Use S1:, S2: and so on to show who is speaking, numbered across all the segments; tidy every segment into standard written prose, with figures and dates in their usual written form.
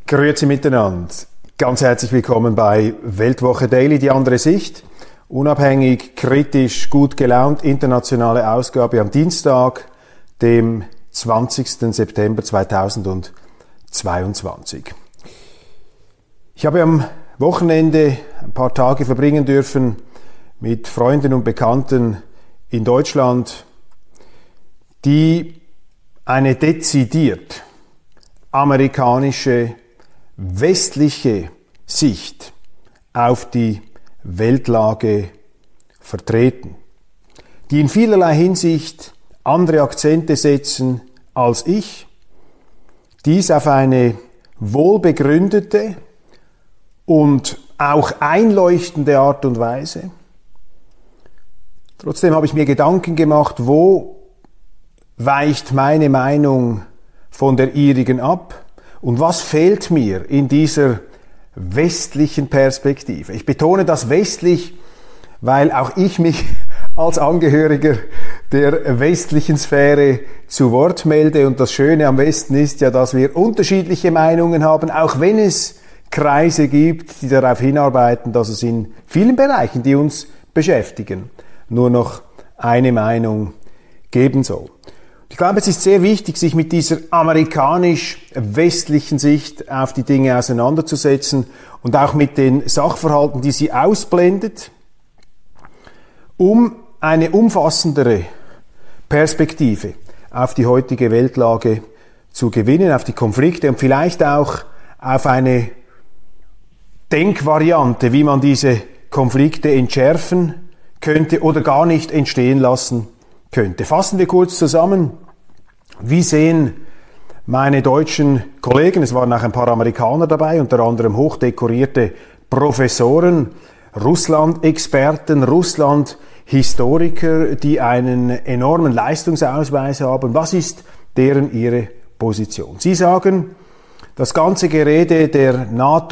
S1: Grüezi miteinander. Ganz herzlich willkommen bei Weltwoche Daily, die andere Sicht. Unabhängig, kritisch, gut gelaunt, internationale Ausgabe am Dienstag, dem 20. September 2022. Ich habe am Wochenende ein paar Tage verbringen dürfen mit Freunden und Bekannten in Deutschland, die eine dezidiert amerikanische, westliche Sicht auf die Weltlage vertreten, die in vielerlei Hinsicht andere Akzente setzen als ich, dies auf eine wohlbegründete und auch einleuchtende Art und Weise. Trotzdem habe ich mir Gedanken gemacht, wo weicht meine Meinung von der ihrigen ab und was fehlt mir in dieser westlichen Perspektive. Ich betone das westlich, weil auch ich mich als Angehöriger der westlichen Sphäre zu Wort melde, und das Schöne am Westen ist ja, dass wir unterschiedliche Meinungen haben, auch wenn es Kreise gibt, die darauf hinarbeiten, dass es in vielen Bereichen, die uns beschäftigen, nur noch eine Meinung geben soll. Ich glaube, es ist sehr wichtig, sich mit dieser amerikanisch-westlichen Sicht auf die Dinge auseinanderzusetzen und auch mit den Sachverhalten, die sie ausblendet, um eine umfassendere Perspektive auf die heutige Weltlage zu gewinnen, auf die Konflikte und vielleicht auch auf eine Denkvariante, wie man diese Konflikte entschärfen könnte oder gar nicht entstehen lassen könnte. Fassen wir kurz zusammen. Wie sehen meine deutschen Kollegen, es waren auch ein paar Amerikaner dabei, unter anderem hochdekorierte Professoren, Russland-Experten, Russland-Historiker, die einen enormen Leistungsausweis haben. Was ist ihre Position? Sie sagen, das ganze Gerede der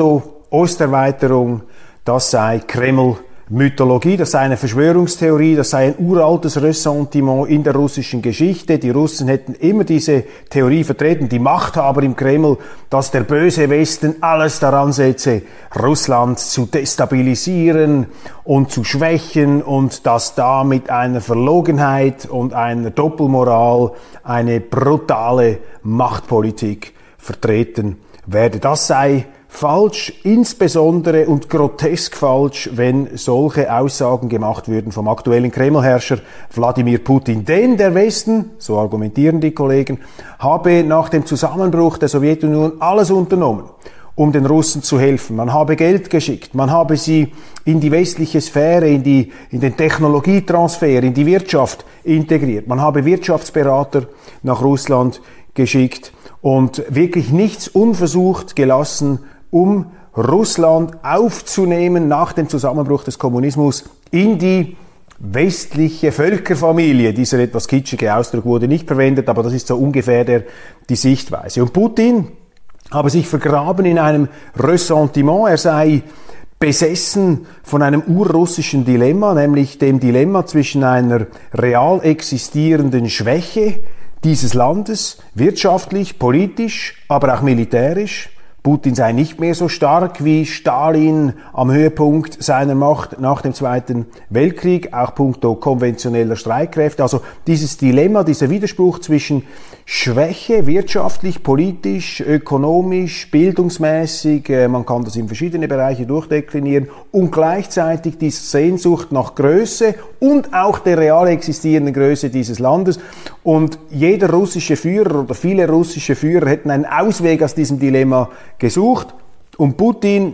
S1: NATO-Osterweiterung, das sei Kreml-Mythologie, das sei eine Verschwörungstheorie, das sei ein uraltes Ressentiment in der russischen Geschichte. Die Russen hätten immer diese Theorie vertreten, die Machthaber im Kreml, dass der böse Westen alles daran setze, Russland zu destabilisieren und zu schwächen, und dass da mit einer Verlogenheit und einer Doppelmoral eine brutale Machtpolitik vertreten werde. Das sei falsch, insbesondere und grotesk falsch, wenn solche Aussagen gemacht würden vom aktuellen Kremlherrscher Wladimir Putin. Denn der Westen, so argumentieren die Kollegen, habe nach dem Zusammenbruch der Sowjetunion alles unternommen, um den Russen zu helfen. Man habe Geld geschickt, man habe sie in die westliche Sphäre, in den Technologietransfer, in die Wirtschaft integriert. Man habe Wirtschaftsberater nach Russland geschickt und wirklich nichts unversucht gelassen, um Russland aufzunehmen nach dem Zusammenbruch des Kommunismus in die westliche Völkerfamilie. Dieser etwas kitschige Ausdruck wurde nicht verwendet, aber das ist so ungefähr die Sichtweise. Und Putin habe sich vergraben in einem Ressentiment. Er sei besessen von einem urrussischen Dilemma, nämlich dem Dilemma zwischen einer real existierenden Schwäche dieses Landes, wirtschaftlich, politisch, aber auch militärisch. Putin sei nicht mehr so stark wie Stalin am Höhepunkt seiner Macht nach dem Zweiten Weltkrieg, auch puncto konventioneller Streitkräfte. Also dieses Dilemma, dieser Widerspruch zwischen Schwäche, wirtschaftlich, politisch, ökonomisch, bildungsmäßig, man kann das in verschiedene Bereiche durchdeklinieren, und gleichzeitig die Sehnsucht nach Größe und auch der real existierenden Größe dieses Landes. Und jeder russische Führer oder viele russische Führer hätten einen Ausweg aus diesem Dilemma gesucht, und Putin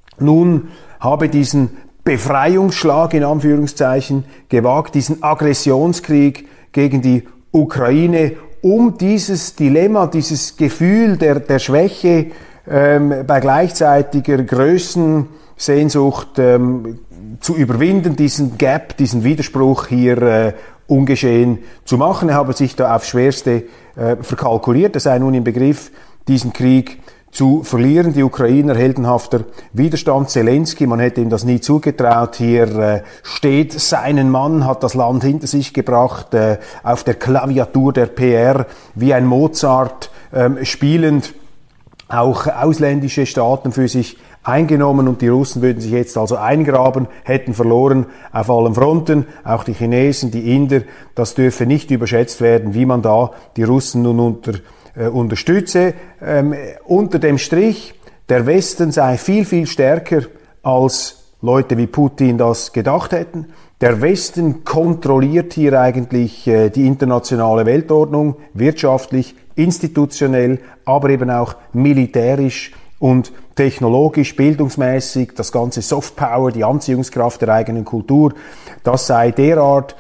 S1: nun habe diesen Befreiungsschlag in Anführungszeichen gewagt, diesen Aggressionskrieg gegen die Ukraine, um dieses Dilemma, dieses Gefühl der Schwäche bei gleichzeitiger Größensehnsucht zu überwinden, diesen Gap, diesen Widerspruch hier ungeschehen zu machen. Er habe sich da aufs Schwerste verkalkuliert. Er sei nun im Begriff, diesen Krieg zu verlieren. Die Ukrainer heldenhafter Widerstand. Zelensky, man hätte ihm das nie zugetraut. Hier steht seinen Mann, hat das Land hinter sich gebracht, auf der Klaviatur der PR, wie ein Mozart spielend. auch ausländische Staaten für sich eingenommen und die Russen würden sich jetzt also eingraben, hätten verloren auf allen Fronten, auch die Chinesen, die Inder. Das dürfe nicht überschätzt werden, wie man da die Russen nun unterstütze. Unter dem Strich, der Westen sei viel, viel stärker, als Leute wie Putin das gedacht hätten. Der Westen kontrolliert hier eigentlich die internationale Weltordnung, wirtschaftlich, institutionell, aber eben auch militärisch und technologisch, bildungsmäßig, das ganze Softpower, die Anziehungskraft der eigenen Kultur, das sei derart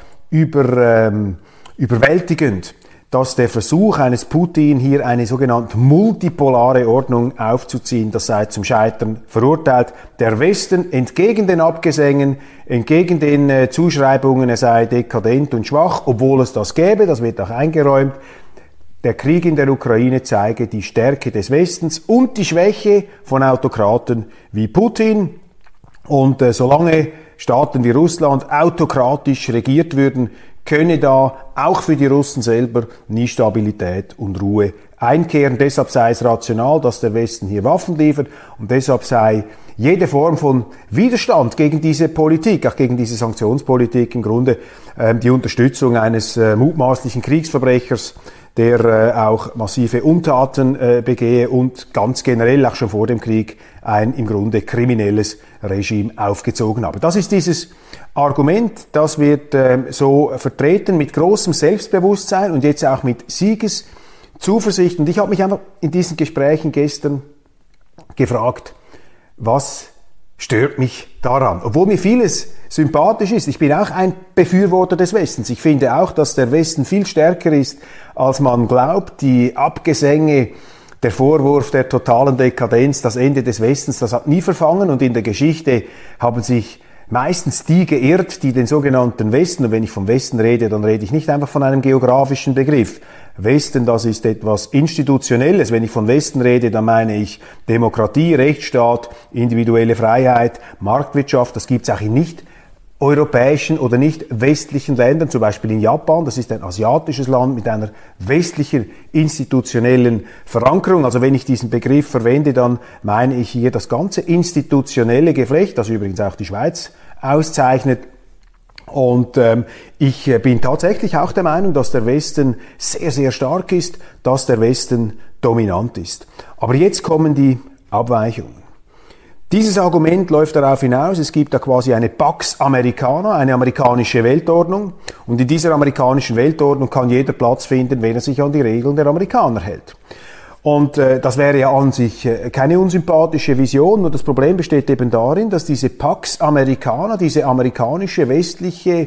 S1: überwältigend, dass der Versuch eines Putin, hier eine sogenannte multipolare Ordnung aufzuziehen, das sei zum Scheitern verurteilt. Der Westen, entgegen den Abgesängen, entgegen den Zuschreibungen, er sei dekadent und schwach, obwohl es das gäbe, das wird auch eingeräumt, der Krieg in der Ukraine zeige die Stärke des Westens und die Schwäche von Autokraten wie Putin. Und solange Staaten wie Russland autokratisch regiert würden, könne da auch für die Russen selber nie Stabilität und Ruhe einkehren. Deshalb sei es rational, dass der Westen hier Waffen liefert und deshalb sei jede Form von Widerstand gegen diese Politik, auch gegen diese Sanktionspolitik im Grunde die Unterstützung eines mutmaßlichen Kriegsverbrechers, der auch massive Untaten begehe und ganz generell auch schon vor dem Krieg ein im Grunde kriminelles Regime aufgezogen habe. Das ist dieses Argument, das wird so vertreten mit großem Selbstbewusstsein und jetzt auch mit Siegeszuversicht. Und ich habe mich einfach in diesen Gesprächen gestern gefragt, was stört mich daran? Obwohl mir vieles sympathisch ist. Ich bin auch ein Befürworter des Westens. Ich finde auch, dass der Westen viel stärker ist, als man glaubt. Die Abgesänge, der Vorwurf der totalen Dekadenz, das Ende des Westens, das hat nie verfangen und in der Geschichte haben sich meistens die geirrt, die den sogenannten Westen, und wenn ich vom Westen rede, dann rede ich nicht einfach von einem geografischen Begriff. Westen, das ist etwas Institutionelles. Wenn ich von Westen rede, dann meine ich Demokratie, Rechtsstaat, individuelle Freiheit, Marktwirtschaft. Das gibt es auch in nicht europäischen oder nicht westlichen Ländern, zum Beispiel in Japan. Das ist ein asiatisches Land mit einer westlichen institutionellen Verankerung. Also wenn ich diesen Begriff verwende, dann meine ich hier das ganze institutionelle Geflecht, das übrigens auch die Schweiz auszeichnet. Und ich bin tatsächlich auch der Meinung, dass der Westen sehr, sehr stark ist, dass der Westen dominant ist. Aber jetzt kommen die Abweichungen. Dieses Argument läuft darauf hinaus, es gibt da quasi eine Pax Americana, eine amerikanische Weltordnung. Und in dieser amerikanischen Weltordnung kann jeder Platz finden, wenn er sich an die Regeln der Amerikaner hält. Und das wäre ja an sich keine unsympathische Vision, nur das Problem besteht eben darin, dass diese Pax Americana, diese amerikanische, westliche,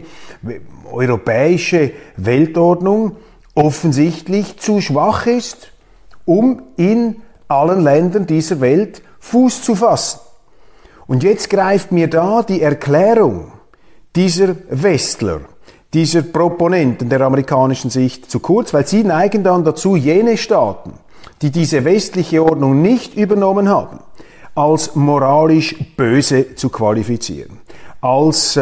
S1: europäische Weltordnung offensichtlich zu schwach ist, um in allen Ländern dieser Welt Fuß zu fassen. Und jetzt greift mir da die Erklärung dieser Westler, dieser Proponenten der amerikanischen Sicht zu kurz, weil sie neigen dann dazu, jene Staaten, die diese westliche Ordnung nicht übernommen haben, als moralisch böse zu qualifizieren, als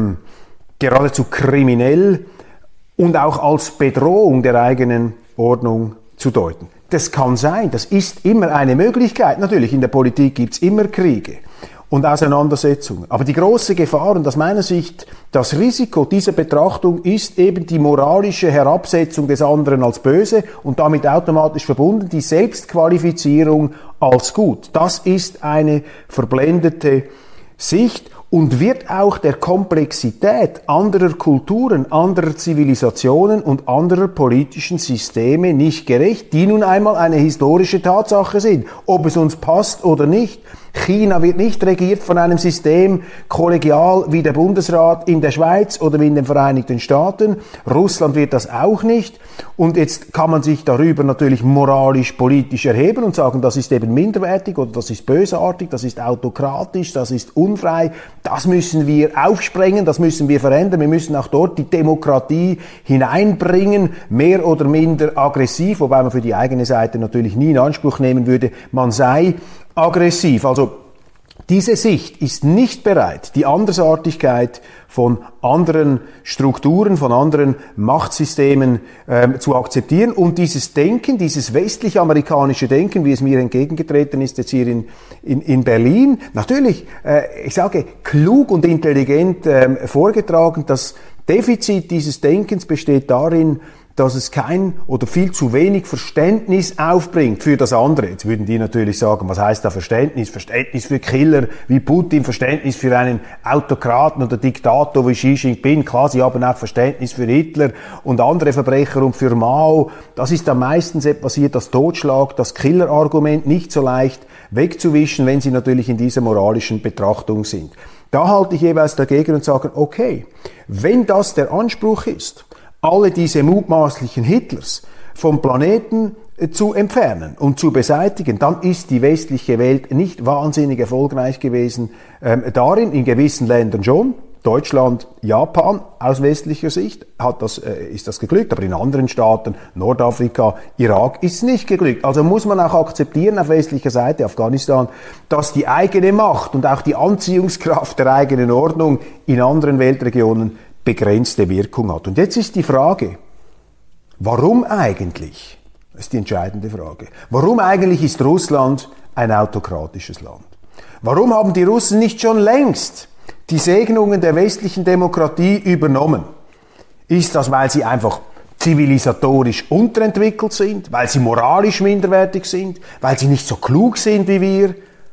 S1: geradezu kriminell und auch als Bedrohung der eigenen Ordnung zu deuten. Das kann sein, das ist immer eine Möglichkeit. Natürlich, in der Politik gibt's immer Kriege und Auseinandersetzungen. Aber die große Gefahr und aus meiner Sicht das Risiko dieser Betrachtung ist eben die moralische Herabsetzung des anderen als böse und damit automatisch verbunden die Selbstqualifizierung als gut. Das ist eine verblendete Sicht und wird auch der Komplexität anderer Kulturen, anderer Zivilisationen und anderer politischen Systeme nicht gerecht, die nun einmal eine historische Tatsache sind, ob es uns passt oder nicht. China wird nicht regiert von einem System kollegial wie der Bundesrat in der Schweiz oder wie in den Vereinigten Staaten. Russland wird das auch nicht. Und jetzt kann man sich darüber natürlich moralisch, politisch erheben und sagen, das ist eben minderwertig oder das ist bösartig, das ist autokratisch, das ist unfrei. Das müssen wir aufsprengen, das müssen wir verändern. Wir müssen auch dort die Demokratie hineinbringen, mehr oder minder aggressiv, wobei man für die eigene Seite natürlich nie in Anspruch nehmen würde, man sei aggressiv. Also Diese Sicht ist nicht bereit, die Andersartigkeit von anderen Strukturen, von anderen Machtsystemen zu akzeptieren und dieses Denken, dieses westlich-amerikanische Denken, wie es mir entgegengetreten ist jetzt hier in Berlin, natürlich, ich sage, klug und intelligent vorgetragen. Das Defizit dieses Denkens besteht darin, dass es kein oder viel zu wenig Verständnis aufbringt für das andere. Jetzt würden die natürlich sagen, was heißt da Verständnis? Verständnis für Killer wie Putin, Verständnis für einen Autokraten oder Diktator wie Xi Jinping. Klar, sie haben auch Verständnis für Hitler und andere Verbrecher und für Mao. Das ist dann meistens etwas hier das Totschlag, das Killer-Argument nicht so leicht wegzuwischen, wenn sie natürlich in dieser moralischen Betrachtung sind. Da halte ich jeweils dagegen und sage, okay, wenn das der Anspruch ist, alle diese mutmaßlichen Hitlers vom Planeten zu entfernen und zu beseitigen, dann ist die westliche Welt nicht wahnsinnig erfolgreich gewesen darin, in gewissen Ländern schon. Deutschland, Japan, aus westlicher Sicht ist das geglückt, aber in anderen Staaten, Nordafrika, Irak, ist es nicht geglückt. Also muss man auch akzeptieren auf westlicher Seite, Afghanistan, dass die eigene Macht und auch die Anziehungskraft der eigenen Ordnung in anderen Weltregionen begrenzte Wirkung hat. Und jetzt ist die Frage, warum eigentlich? Das ist die entscheidende Frage. Warum eigentlich ist Russland ein autokratisches Land? Warum haben die Russen nicht schon längst die Segnungen der westlichen Demokratie übernommen? Ist das, weil sie einfach zivilisatorisch unterentwickelt sind, weil sie moralisch minderwertig sind, weil sie nicht so klug sind wie wir?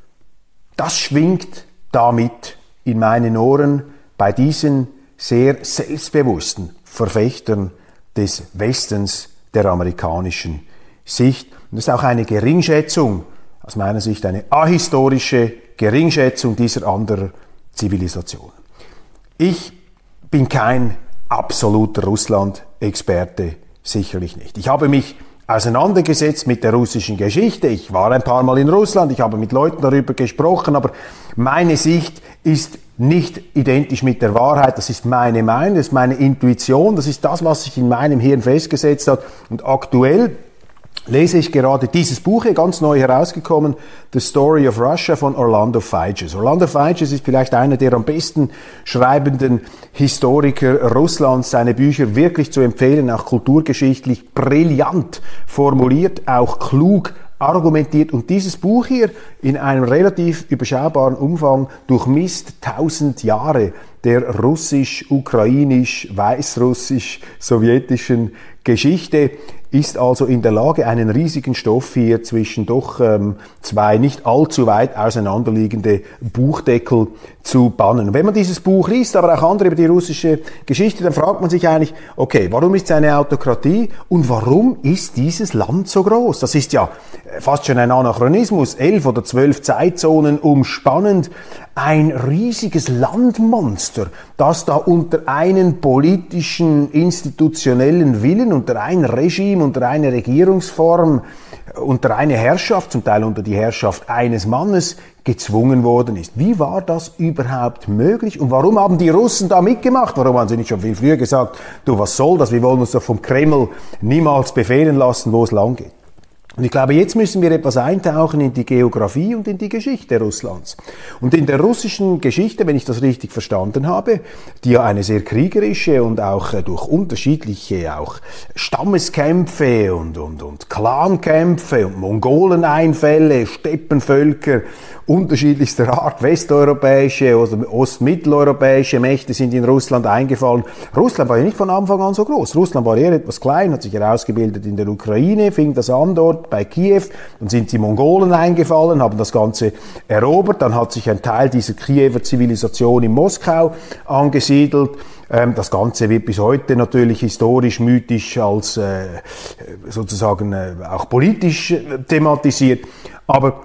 S1: Das schwingt damit in meinen Ohren bei diesen sehr selbstbewussten Verfechtern des Westens, der amerikanischen Sicht. Und das ist auch eine Geringschätzung, aus meiner Sicht eine ahistorische Geringschätzung dieser anderen Zivilisationen. Ich bin kein absoluter Russland-Experte, sicherlich nicht. Ich habe mich auseinandergesetzt mit der russischen Geschichte. Ich war ein paar Mal in Russland, ich habe mit Leuten darüber gesprochen, aber meine Sicht ist nicht identisch mit der Wahrheit. Das ist meine Meinung, das ist meine Intuition, das ist das, was sich in meinem Hirn festgesetzt hat. Und aktuell lese ich gerade dieses Buch hier, ganz neu herausgekommen, The Story of Russia von Orlando Figes. Orlando Figes ist vielleicht einer der am besten schreibenden Historiker Russlands. Seine Bücher wirklich zu empfehlen, auch kulturgeschichtlich brillant formuliert, auch klug argumentiert. Und dieses Buch hier in einem relativ überschaubaren Umfang durchmisst 1000 Jahre der russisch, ukrainisch, weißrussisch, sowjetischen Geschichte, ist also in der Lage, einen riesigen Stoff hier zwischen doch zwei nicht allzu weit auseinanderliegende Buchdeckel zu bannen. Und wenn man dieses Buch liest, aber auch andere über die russische Geschichte, dann fragt man sich eigentlich, okay, warum ist es eine Autokratie und warum ist dieses Land so groß? Das ist ja fast schon ein Anachronismus, 11 oder 12 Zeitzonen umspannend, ein riesiges Landmonster, das da unter einen politischen, institutionellen Willen, unter ein Regime, unter eine Regierungsform, unter eine Herrschaft, zum Teil unter die Herrschaft eines Mannes, gezwungen worden ist. Wie war das überhaupt möglich und warum haben die Russen da mitgemacht? Warum haben sie nicht schon viel früher gesagt, du, was soll das, wir wollen uns doch vom Kreml niemals befehlen lassen, wo es lang geht? Und ich glaube, jetzt müssen wir etwas eintauchen in die Geografie und in die Geschichte Russlands. Und in der russischen Geschichte, wenn ich das richtig verstanden habe, die ja eine sehr kriegerische und auch durch unterschiedliche auch Stammeskämpfe und Clankämpfe und Mongoleneinfälle, Steppenvölker unterschiedlichster Art, westeuropäische oder ostmitteleuropäische Mächte sind in Russland eingefallen. Russland war ja nicht von Anfang an so groß. Russland war eher etwas klein, hat sich herausgebildet in der Ukraine, fing das an dort bei Kiew, dann sind die Mongolen eingefallen, haben das Ganze erobert, dann hat sich ein Teil dieser Kiewer Zivilisation in Moskau angesiedelt. Das Ganze wird bis heute natürlich historisch, mythisch als sozusagen auch politisch thematisiert. Aber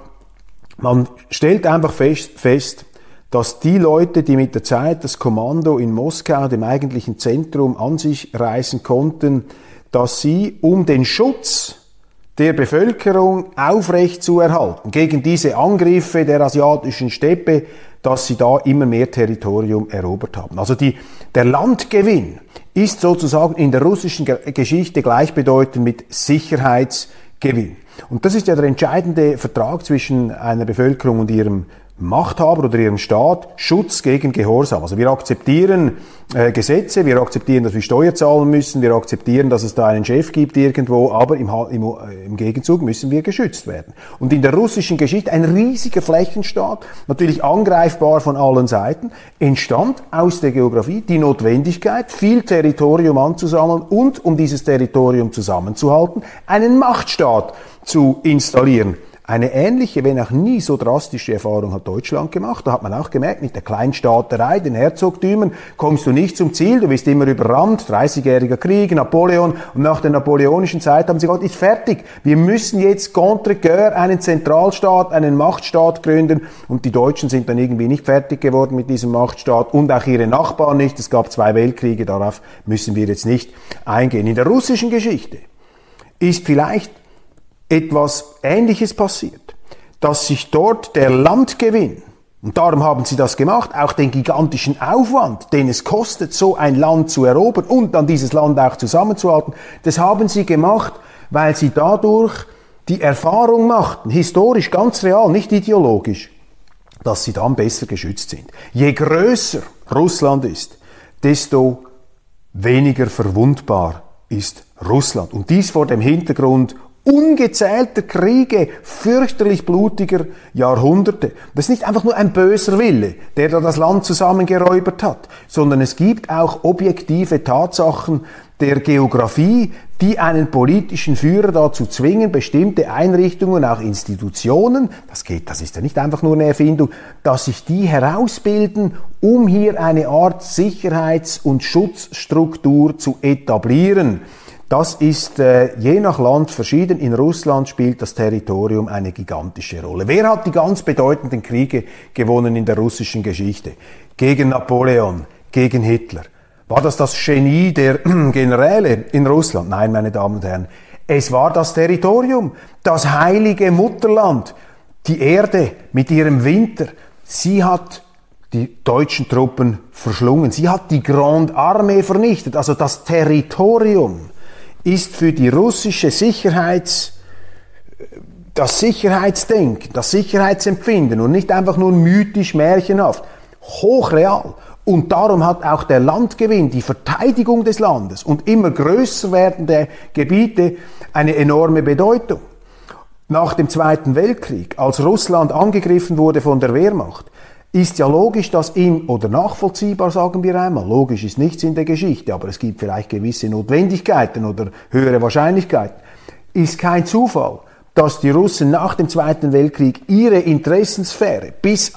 S1: man stellt einfach fest, dass die Leute, die mit der Zeit das Kommando in Moskau, dem eigentlichen Zentrum, an sich reißen konnten, dass sie, um den Schutz der Bevölkerung aufrecht zu erhalten, gegen diese Angriffe der asiatischen Steppe, dass sie da immer mehr Territorium erobert haben. Also der Landgewinn ist sozusagen in der russischen Geschichte gleichbedeutend mit Sicherheitsgewinn. Und das ist ja der entscheidende Vertrag zwischen einer Bevölkerung und ihrem Machthaber oder ihrem Staat Schutz gegen Gehorsam. Also wir akzeptieren Gesetze, wir akzeptieren, dass wir Steuer zahlen müssen, wir akzeptieren, dass es da einen Chef gibt irgendwo, aber im Gegenzug müssen wir geschützt werden. Und in der russischen Geschichte ein riesiger Flächenstaat, natürlich angreifbar von allen Seiten, entstand aus der Geografie die Notwendigkeit, viel Territorium anzusammeln und, um dieses Territorium zusammenzuhalten, einen Machtstaat zu installieren. Eine ähnliche, wenn auch nie so drastische Erfahrung hat Deutschland gemacht. Da hat man auch gemerkt, mit der Kleinstaaterei, den Herzogtümern, kommst du nicht zum Ziel, du wirst immer überrannt, 30-jähriger Krieg, Napoleon, und nach der napoleonischen Zeit haben sie gesagt, ist fertig, wir müssen jetzt contre cœur einen Zentralstaat, einen Machtstaat gründen, und die Deutschen sind dann irgendwie nicht fertig geworden mit diesem Machtstaat und auch ihre Nachbarn nicht. Es gab 2 Weltkriege, darauf müssen wir jetzt nicht eingehen. In der russischen Geschichte ist vielleicht etwas Ähnliches passiert, dass sich dort der Landgewinn, und darum haben sie das gemacht, auch den gigantischen Aufwand, den es kostet, so ein Land zu erobern und dann dieses Land auch zusammenzuhalten, das haben sie gemacht, weil sie dadurch die Erfahrung machten, historisch, ganz real, nicht ideologisch, dass sie dann besser geschützt sind. Je größer Russland ist, desto weniger verwundbar ist Russland. Und dies vor dem Hintergrund ungezählter Kriege, fürchterlich blutiger Jahrhunderte. Das ist nicht einfach nur ein böser Wille, der da das Land zusammengeräubert hat, sondern es gibt auch objektive Tatsachen der Geografie, die einen politischen Führer dazu zwingen, bestimmte Einrichtungen, auch Institutionen, das ist ja nicht einfach nur eine Erfindung, dass sich die herausbilden, um hier eine Art Sicherheits- und Schutzstruktur zu etablieren. Das ist je nach Land verschieden. In Russland spielt das Territorium eine gigantische Rolle. Wer hat die ganz bedeutenden Kriege gewonnen in der russischen Geschichte? Gegen Napoleon, gegen Hitler. War das Genie der Generäle in Russland? Nein, meine Damen und Herren. Es war das Territorium, das heilige Mutterland, die Erde mit ihrem Winter. Sie hat die deutschen Truppen verschlungen. Sie hat die Grande Armee vernichtet. Also das Territorium ist für die russische das Sicherheitsdenken, das Sicherheitsempfinden und nicht einfach nur mythisch, märchenhaft, hochreal. Und darum hat auch der Landgewinn, die Verteidigung des Landes und immer größer werdende Gebiete eine enorme Bedeutung. Nach dem Zweiten Weltkrieg, als Russland angegriffen wurde von der Wehrmacht, ist ja logisch, dass oder nachvollziehbar, sagen wir einmal, logisch ist nichts in der Geschichte, aber es gibt vielleicht gewisse Notwendigkeiten oder höhere Wahrscheinlichkeiten, ist kein Zufall, dass die Russen nach dem Zweiten Weltkrieg ihre Interessenssphäre bis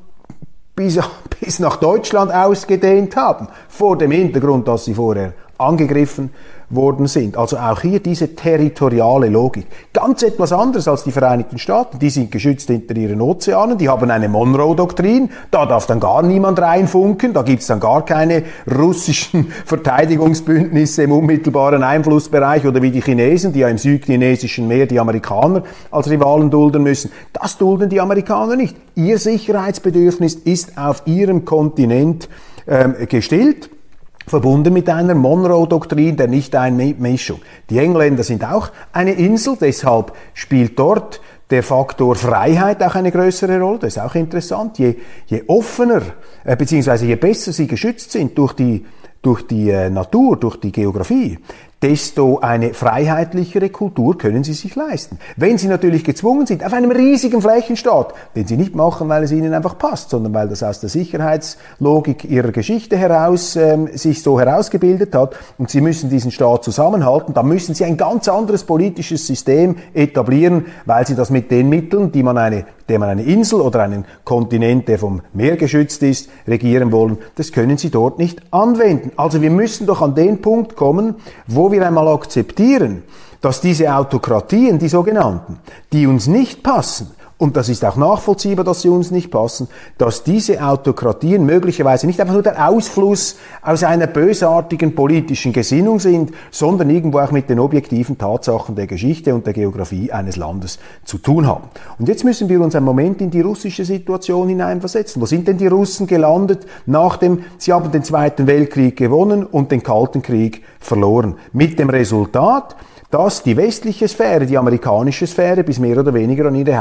S1: nach Deutschland ausgedehnt haben, vor dem Hintergrund, dass sie vorher angegriffen worden sind. Also auch hier diese territoriale Logik. Ganz etwas anderes als die Vereinigten Staaten. Die sind geschützt hinter ihren Ozeanen, die haben eine Monroe-Doktrin, da darf dann gar niemand reinfunken, da gibt's dann gar keine russischen Verteidigungsbündnisse im unmittelbaren Einflussbereich oder wie die Chinesen, die ja im südchinesischen Meer die Amerikaner als Rivalen dulden müssen. Das dulden die Amerikaner nicht. Ihr Sicherheitsbedürfnis ist auf ihrem Kontinent gestillt, verbunden mit einer Monroe-Doktrin der Nicht-Einmischung. Die Engländer sind auch eine Insel, deshalb spielt dort der Faktor Freiheit auch eine größere Rolle. Das ist auch interessant. Je offener, beziehungsweise je besser sie geschützt sind durch die Natur, durch die Geografie, desto eine freiheitlichere Kultur können sie sich leisten. Wenn sie natürlich gezwungen sind, auf einem riesigen Flächenstaat, den sie nicht machen, weil es ihnen einfach passt, sondern weil das aus der Sicherheitslogik ihrer Geschichte heraus sich so herausgebildet hat und sie müssen diesen Staat zusammenhalten, dann müssen sie ein ganz anderes politisches System etablieren, weil sie das mit den Mitteln, dem man eine Insel oder einen Kontinent, der vom Meer geschützt ist, regieren wollen, das können sie dort nicht anwenden. Also wir müssen doch an den Punkt kommen, wo wir einmal akzeptieren, dass diese Autokratien, die sogenannten, die uns nicht passen, und das ist auch nachvollziehbar, dass sie uns nicht passen, dass diese Autokratien möglicherweise nicht einfach nur der Ausfluss aus einer bösartigen politischen Gesinnung sind, sondern irgendwo auch mit den objektiven Tatsachen der Geschichte und der Geografie eines Landes zu tun haben. Und jetzt müssen wir uns einen Moment in die russische Situation hineinversetzen. Wo sind denn die Russen gelandet sie haben den Zweiten Weltkrieg gewonnen und den Kalten Krieg verloren. Mit dem Resultat, dass die westliche Sphäre, die amerikanische Sphäre, bis mehr oder weniger an ihre Haustüre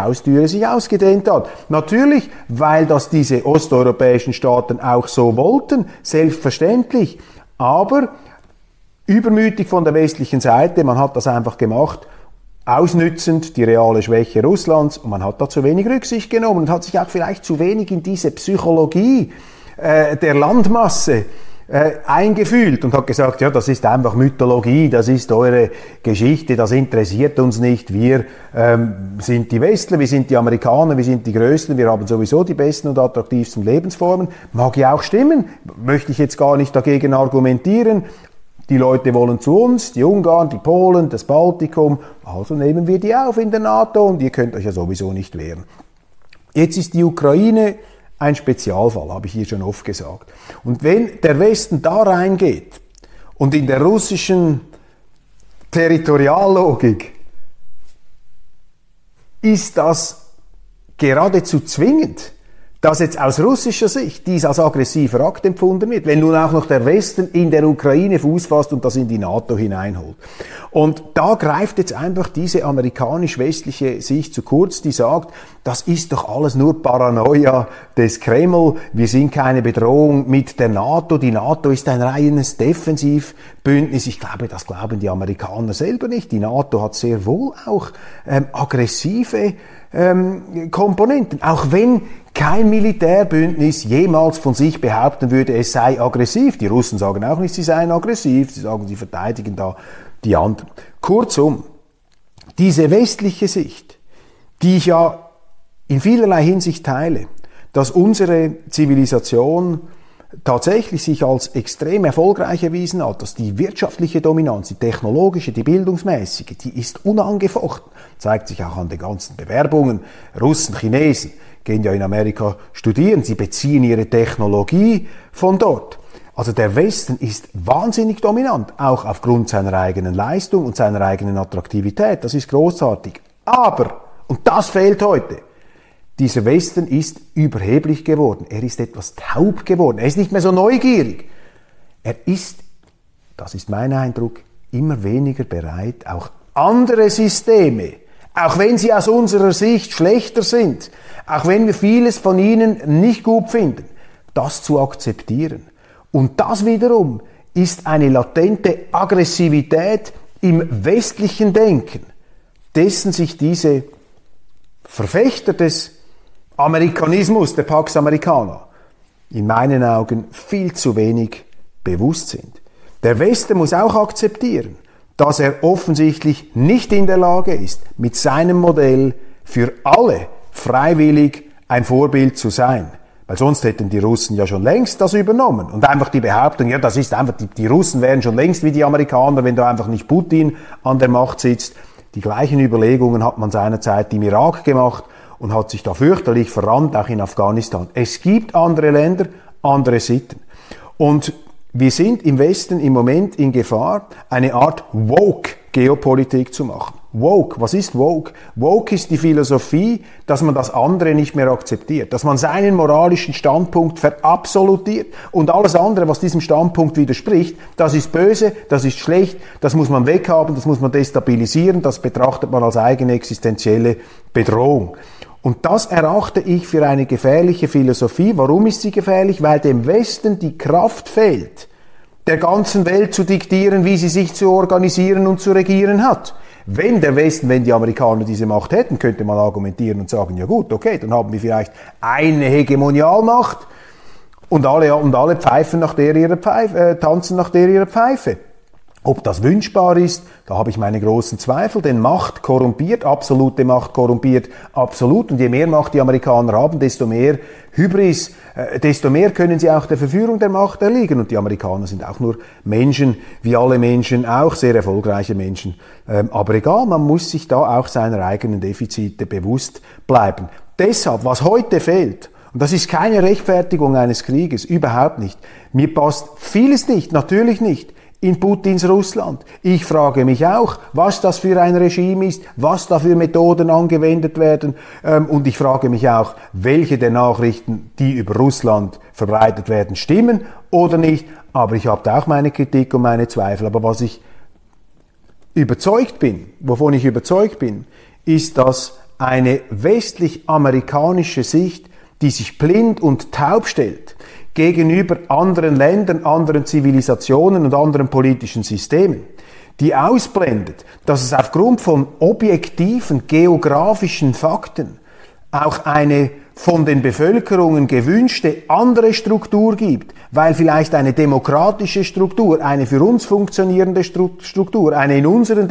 S1: Zone sich ausgedehnt hat. Natürlich, weil das diese osteuropäischen Staaten auch so wollten, selbstverständlich. Aber übermütig von der westlichen Seite, man hat das einfach gemacht, ausnützend die reale Schwäche Russlands, und man hat da zu wenig Rücksicht genommen und hat sich auch vielleicht zu wenig in diese Psychologie der Landmasse eingefühlt und hat gesagt, ja, das ist einfach Mythologie, das ist eure Geschichte, das interessiert uns nicht, wir sind die Westler, wir sind die Amerikaner, wir sind die Größten, wir haben sowieso die besten und attraktivsten Lebensformen. Mag ja auch stimmen, möchte ich jetzt gar nicht dagegen argumentieren. Die Leute wollen zu uns, die Ungarn, die Polen, das Baltikum, also nehmen wir die auf in der NATO und ihr könnt euch ja sowieso nicht wehren. Jetzt ist die Ukraine ein Spezialfall, habe ich hier schon oft gesagt. Und wenn der Westen da reingeht und in der russischen Territoriallogik ist das geradezu zwingend, dass jetzt aus russischer Sicht dies als aggressiver Akt empfunden wird, wenn nun auch noch der Westen in der Ukraine Fuß fasst und das in die NATO hineinholt. Und da greift jetzt einfach diese amerikanisch-westliche Sicht zu kurz, die sagt, das ist doch alles nur Paranoia des Kreml, wir sind keine Bedrohung mit der NATO, die NATO ist ein reines Defensivbündnis. Ich glaube, das glauben die Amerikaner selber nicht. Die NATO hat sehr wohl auch aggressive Komponenten, auch wenn kein Militärbündnis jemals von sich behaupten würde, es sei aggressiv. Die Russen sagen auch nicht, sie seien aggressiv, sie sagen, sie verteidigen da die anderen. Kurzum, diese westliche Sicht, die ich ja in vielerlei Hinsicht teile, dass unsere Zivilisation tatsächlich sich als extrem erfolgreich erwiesen hat, dass die wirtschaftliche Dominanz, die technologische, die bildungsmäßige, die ist unangefochten. Zeigt sich auch an den ganzen Bewerbungen. Russen, Chinesen gehen ja in Amerika studieren, sie beziehen ihre Technologie von dort. Also der Westen ist wahnsinnig dominant, auch aufgrund seiner eigenen Leistung und seiner eigenen Attraktivität. Das ist großartig. Aber, und das fehlt heute, dieser Westen ist überheblich geworden. Er ist etwas taub geworden. Er ist nicht mehr so neugierig. Er ist, das ist mein Eindruck, immer weniger bereit, auch andere Systeme, auch wenn sie aus unserer Sicht schlechter sind, auch wenn wir vieles von ihnen nicht gut finden, das zu akzeptieren. Und das wiederum ist eine latente Aggressivität im westlichen Denken, dessen sich diese Verfechter des Amerikanismus, der Pax Americana, in meinen Augen viel zu wenig bewusst sind. Der Westen muss auch akzeptieren, dass er offensichtlich nicht in der Lage ist, mit seinem Modell für alle freiwillig ein Vorbild zu sein. Weil sonst hätten die Russen ja schon längst das übernommen. Und einfach die Behauptung, ja, das ist einfach, die Russen wären schon längst wie die Amerikaner, wenn da einfach nicht Putin an der Macht sitzt. Die gleichen Überlegungen hat man seinerzeit im Irak gemacht und hat sich da fürchterlich verrannt, auch in Afghanistan. Es gibt andere Länder, andere Sitten. Und wir sind im Westen im Moment in Gefahr, eine Art Woke-Geopolitik zu machen. Woke, was ist Woke? Woke ist die Philosophie, dass man das andere nicht mehr akzeptiert, dass man seinen moralischen Standpunkt verabsolutiert und alles andere, was diesem Standpunkt widerspricht, das ist böse, das ist schlecht, das muss man weghaben, das muss man destabilisieren, das betrachtet man als eigene existenzielle Bedrohung. Und das erachte ich für eine gefährliche Philosophie. Warum ist sie gefährlich? Weil dem Westen die Kraft fehlt, der ganzen Welt zu diktieren, wie sie sich zu organisieren und zu regieren hat. Wenn der Westen, wenn die Amerikaner diese Macht hätten, könnte man argumentieren und sagen, ja gut, okay, dann haben wir vielleicht eine Hegemonialmacht und alle pfeifen nach der ihrer Pfeife, tanzen nach der ihrer Pfeife. Ob das wünschbar ist, da habe ich meine großen Zweifel, denn Macht korrumpiert, absolute Macht korrumpiert absolut, und je mehr Macht die Amerikaner haben, desto mehr Hybris, desto mehr können sie auch der Verführung der Macht erliegen, und die Amerikaner sind auch nur Menschen, wie alle Menschen, auch sehr erfolgreiche Menschen, aber egal, man muss sich da auch seiner eigenen Defizite bewusst bleiben. Deshalb, was heute fehlt, und das ist keine Rechtfertigung eines Krieges, überhaupt nicht, mir passt vieles nicht, natürlich nicht, in Putins Russland. Ich frage mich auch, was das für ein Regime ist, was da für Methoden angewendet werden, und ich frage mich auch, welche der Nachrichten, die über Russland verbreitet werden, stimmen oder nicht. Aber ich habe da auch meine Kritik und meine Zweifel. Aber was ich überzeugt bin, wovon ich überzeugt bin, ist, dass eine westlich-amerikanische Sicht, die sich blind und taub stellt gegenüber anderen Ländern, anderen Zivilisationen und anderen politischen Systemen, die ausblendet, dass es aufgrund von objektiven geografischen Fakten auch eine von den Bevölkerungen gewünschte andere Struktur gibt, weil vielleicht eine demokratische Struktur, eine für uns funktionierende Struktur, eine in unseren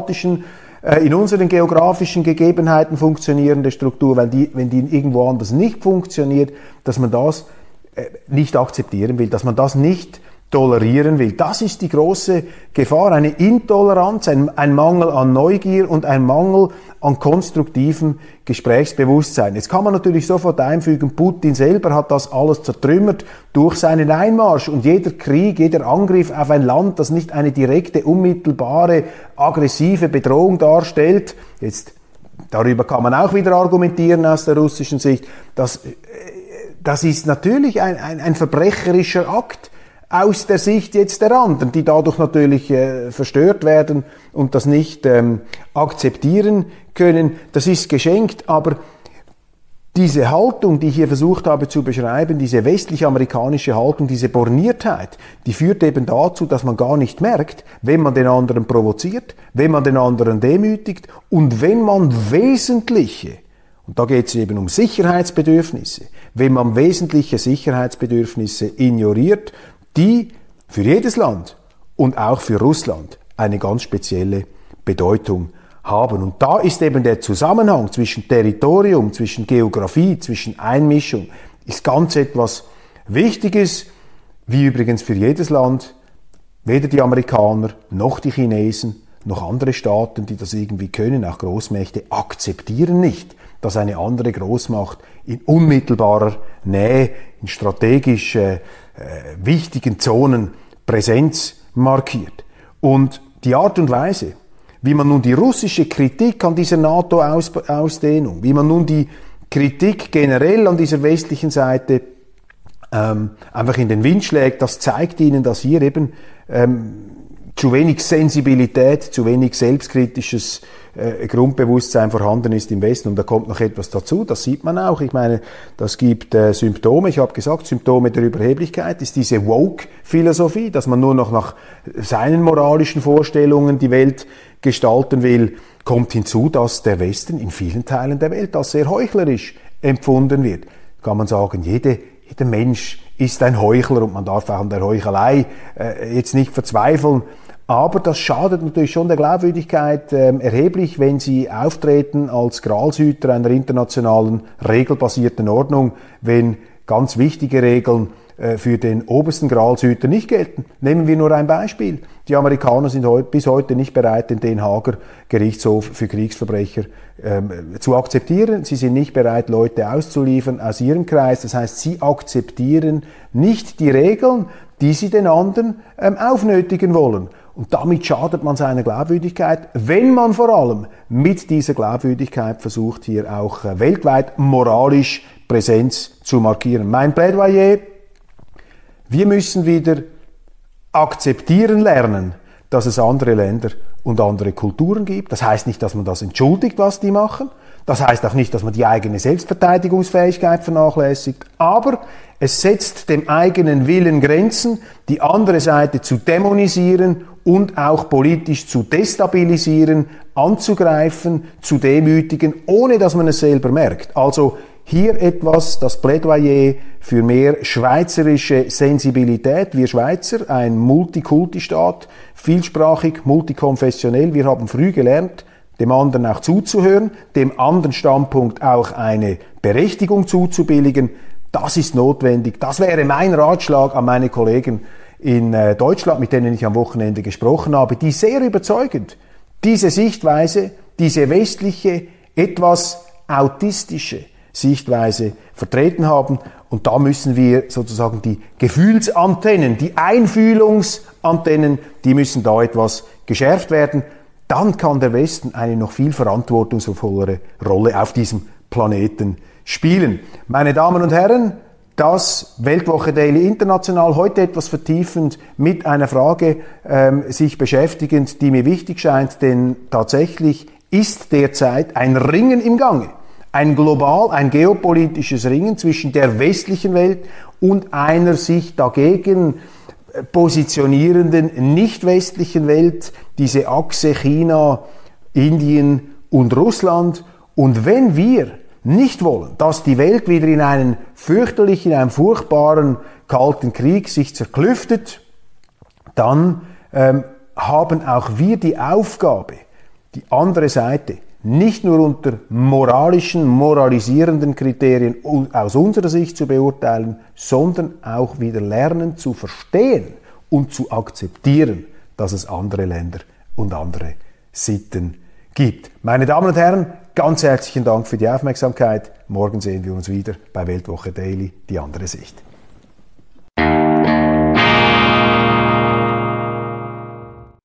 S1: geografischen Gegebenheiten funktionierende Struktur, weil wenn die irgendwo anders nicht funktioniert, dass man das nicht akzeptieren will, dass man das nicht tolerieren will. Das ist die große Gefahr, eine Intoleranz, ein Mangel an Neugier und ein Mangel an konstruktivem Gesprächsbewusstsein. Jetzt kann man natürlich sofort einfügen, Putin selber hat das alles zertrümmert durch seinen Einmarsch, und jeder Krieg, jeder Angriff auf ein Land, das nicht eine direkte, unmittelbare, aggressive Bedrohung darstellt, jetzt darüber kann man auch wieder argumentieren aus der russischen Sicht, das ist natürlich ein verbrecherischer Akt aus der Sicht jetzt der anderen, die dadurch natürlich verstört werden und das nicht akzeptieren können. Das ist geschenkt, aber diese Haltung, die ich hier versucht habe zu beschreiben, diese westlich-amerikanische Haltung, diese Borniertheit, die führt eben dazu, dass man gar nicht merkt, wenn man den anderen provoziert, wenn man den anderen demütigt und wenn man wesentliche, und da geht es eben um Sicherheitsbedürfnisse, wenn man wesentliche Sicherheitsbedürfnisse ignoriert, die für jedes Land und auch für Russland eine ganz spezielle Bedeutung haben. Und da ist eben der Zusammenhang zwischen Territorium, zwischen Geografie, zwischen Einmischung, ist ganz etwas Wichtiges, wie übrigens für jedes Land. Weder die Amerikaner, noch die Chinesen, noch andere Staaten, die das irgendwie können, auch Großmächte, akzeptieren nicht, dass eine andere Großmacht in unmittelbarer Nähe, in strategisch wichtigen Zonen Präsenz markiert. Und die Art und Weise, wie man nun die russische Kritik an dieser NATO-Ausdehnung, wie man nun die Kritik generell an dieser westlichen Seite einfach in den Wind schlägt, das zeigt Ihnen, dass hier eben zu wenig Sensibilität, zu wenig selbstkritisches Grundbewusstsein vorhanden ist im Westen. Und da kommt noch etwas dazu, das sieht man auch. Ich meine, das gibt Symptome. Ich habe gesagt, Symptome der Überheblichkeit ist diese Woke-Philosophie, dass man nur noch nach seinen moralischen Vorstellungen die Welt gestalten will. Kommt hinzu, dass der Westen in vielen Teilen der Welt als sehr heuchlerisch empfunden wird. Kann man sagen, jeder Mensch ist ein Heuchler und man darf auch an der Heuchelei jetzt nicht verzweifeln. Aber das schadet natürlich schon der Glaubwürdigkeit erheblich, wenn Sie auftreten als Gralshüter einer internationalen regelbasierten Ordnung, wenn ganz wichtige Regeln für den obersten Gralshüter nicht gelten. Nehmen wir nur ein Beispiel. Die Amerikaner sind bis heute nicht bereit, den Den Haager Gerichtshof für Kriegsverbrecher zu akzeptieren. Sie sind nicht bereit, Leute auszuliefern aus ihrem Kreis. Das heißt, sie akzeptieren nicht die Regeln, die sie den anderen aufnötigen wollen. Und damit schadet man seiner Glaubwürdigkeit, wenn man vor allem mit dieser Glaubwürdigkeit versucht, hier auch weltweit moralisch Präsenz zu markieren. Mein Plädoyer: Wir müssen wieder akzeptieren lernen, dass es andere Länder und andere Kulturen gibt. Das heißt nicht, dass man das entschuldigt, was die machen. Das heißt auch nicht, dass man die eigene Selbstverteidigungsfähigkeit vernachlässigt. Aber es setzt dem eigenen Willen Grenzen, die andere Seite zu dämonisieren und auch politisch zu destabilisieren, anzugreifen, zu demütigen, ohne dass man es selber merkt. Also hier etwas, das Plädoyer für mehr schweizerische Sensibilität. Wir Schweizer, ein Multikulti-Staat, vielsprachig, multikonfessionell. Wir haben früh gelernt, dem anderen auch zuzuhören, dem anderen Standpunkt auch eine Berechtigung zuzubilligen. Das ist notwendig. Das wäre mein Ratschlag an meine Kollegen in Deutschland, mit denen ich am Wochenende gesprochen habe, die sehr überzeugend diese Sichtweise, diese westliche, etwas autistische Sichtweise vertreten haben. Und da müssen wir sozusagen die Gefühlsantennen, die Einfühlungsantennen, die müssen da etwas geschärft werden. Dann kann der Westen eine noch viel verantwortungsvollere Rolle auf diesem Planeten spielen. Meine Damen und Herren, das Weltwoche Daily International, heute etwas vertiefend mit einer Frage sich beschäftigend, die mir wichtig scheint, denn tatsächlich ist derzeit ein Ringen im Gange. Ein geopolitisches Ringen zwischen der westlichen Welt und einer sich dagegen positionierenden nicht-westlichen Welt, diese Achse China, Indien und Russland. Und wenn wir nicht wollen, dass die Welt wieder in einen furchtbaren kalten Krieg sich zerklüftet, dann haben auch wir die Aufgabe, die andere Seite nicht nur unter moralisierenden Kriterien aus unserer Sicht zu beurteilen, sondern auch wieder lernen zu verstehen und zu akzeptieren, dass es andere Länder und andere Sitten gibt. Meine Damen und Herren, ganz herzlichen Dank für die Aufmerksamkeit. Morgen sehen wir uns wieder bei Weltwoche Daily, die andere Sicht.